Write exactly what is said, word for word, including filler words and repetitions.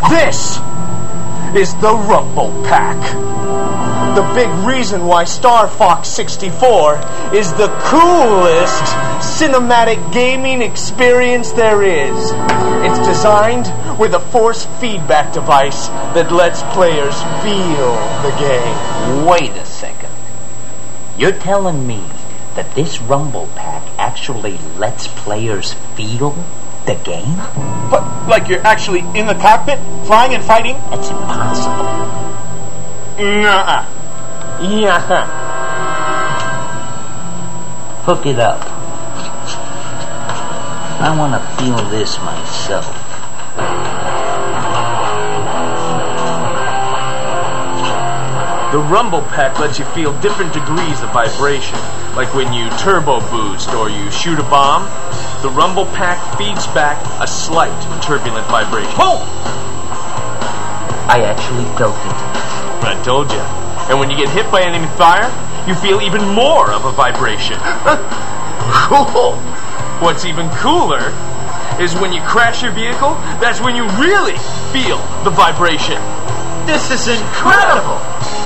This is the Rumble Pack. The big reason why Star Fox sixty-four is the coolest cinematic gaming experience there is. It's designed with a force feedback device that lets players feel the game. Wait a second. You're telling me that this Rumble Pack actually lets players feel the game? But, like you're actually in the cockpit, flying and fighting? That's impossible. Nuh-uh. Yeah. Hook it up. I want to feel this myself. The Rumble Pack lets you feel different degrees of vibration. Like when you turbo boost or you shoot a bomb, the Rumble Pack feeds back a slight turbulent vibration. Boom! I actually felt it. I told you. And when you get hit by enemy fire, you feel even more of a vibration. Cool. What's even cooler is when you crash your vehicle, that's when you really feel the vibration. This is incredible!